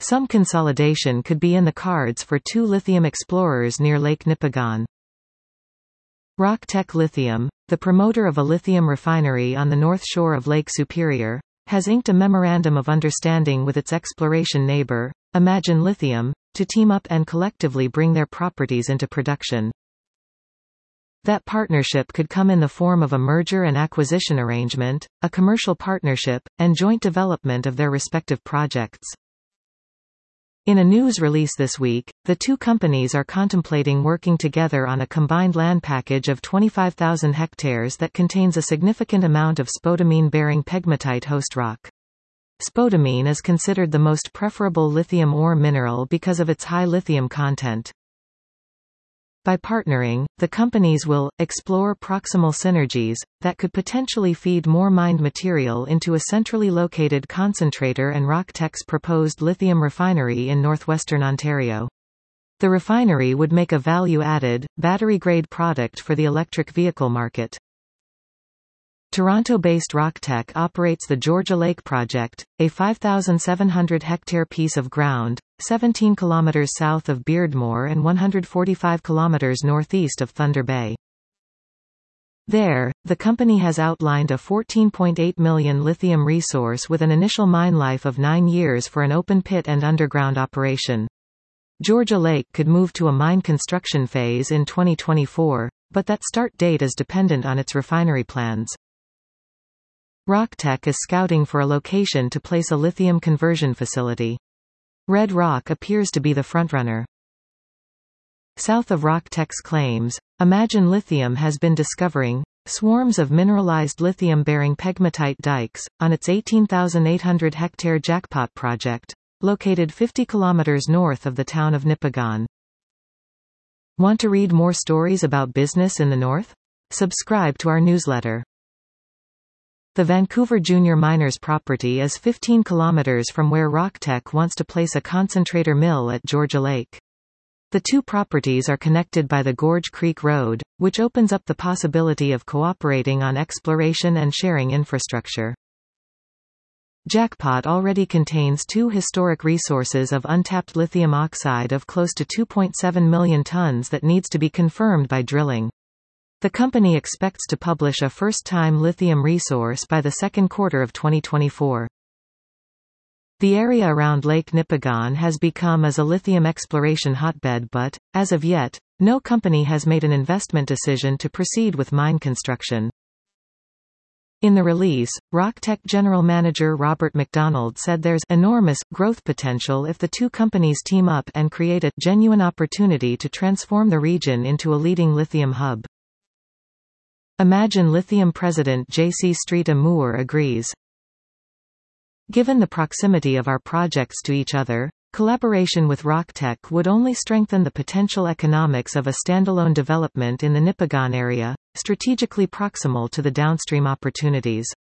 Some consolidation could be in the cards for 2 lithium explorers near Lake Nipigon. RockTech Lithium, the promoter of a lithium refinery on the north shore of Lake Superior, has inked a memorandum of understanding with its exploration neighbor, Imagine Lithium, to team up and collectively bring their properties into production. That partnership could come in the form of a merger and acquisition arrangement, a commercial partnership, and joint development of their respective projects. In a news release this week, the two companies are contemplating working together on a combined land package of 25,000 hectares that contains a significant amount of spodumene-bearing pegmatite host rock. Spodumene is considered the most preferable lithium ore mineral because of its high lithium content. By partnering, the companies will explore proximal synergies that could potentially feed more mined material into a centrally located concentrator and RockTech's proposed lithium refinery in northwestern Ontario. The refinery would make a value-added, battery-grade product for the electric vehicle market. Toronto-based RockTech operates the Georgia Lake Project, a 5,700-hectare piece of ground, 17 km south of Beardmore and 145 km northeast of Thunder Bay. There, the company has outlined a 14.8 million lithium resource with an initial mine life of 9 years for an open pit and underground operation. Georgia Lake could move to a mine construction phase in 2024, but that start date is dependent on its refinery plans. RockTech is scouting for a location to place a lithium conversion facility. Red Rock appears to be the frontrunner. South of RockTech's claims, Imagine Lithium has been discovering swarms of mineralized lithium-bearing pegmatite dikes on its 18,800-hectare Jackpot project, located 50 km north of the town of Nipigon. Want to read more stories about business in the north? Subscribe to our newsletter. The Vancouver Junior Miners property is 15 km from where RockTech wants to place a concentrator mill at Georgia Lake. The two properties are connected by the Gorge Creek Road, which opens up the possibility of cooperating on exploration and sharing infrastructure. Jackpot already contains 2 historic resources of untapped lithium oxide of close to 2.7 million tons that needs to be confirmed by drilling. The company expects to publish a first-time lithium resource by the second quarter of 2024. The area around Lake Nipigon has become as a lithium exploration hotbed but, as of yet, no company has made an investment decision to proceed with mine construction. In the release, RockTech General Manager Robert McDonald said there's enormous growth potential if the two companies team up and create a genuine opportunity to transform the region into a leading lithium hub. Imagine Lithium President J.C. Street Amour agrees. Given the proximity of our projects to each other, collaboration with RockTech would only strengthen the potential economics of a standalone development in the Nipigon area, strategically proximal to the downstream opportunities.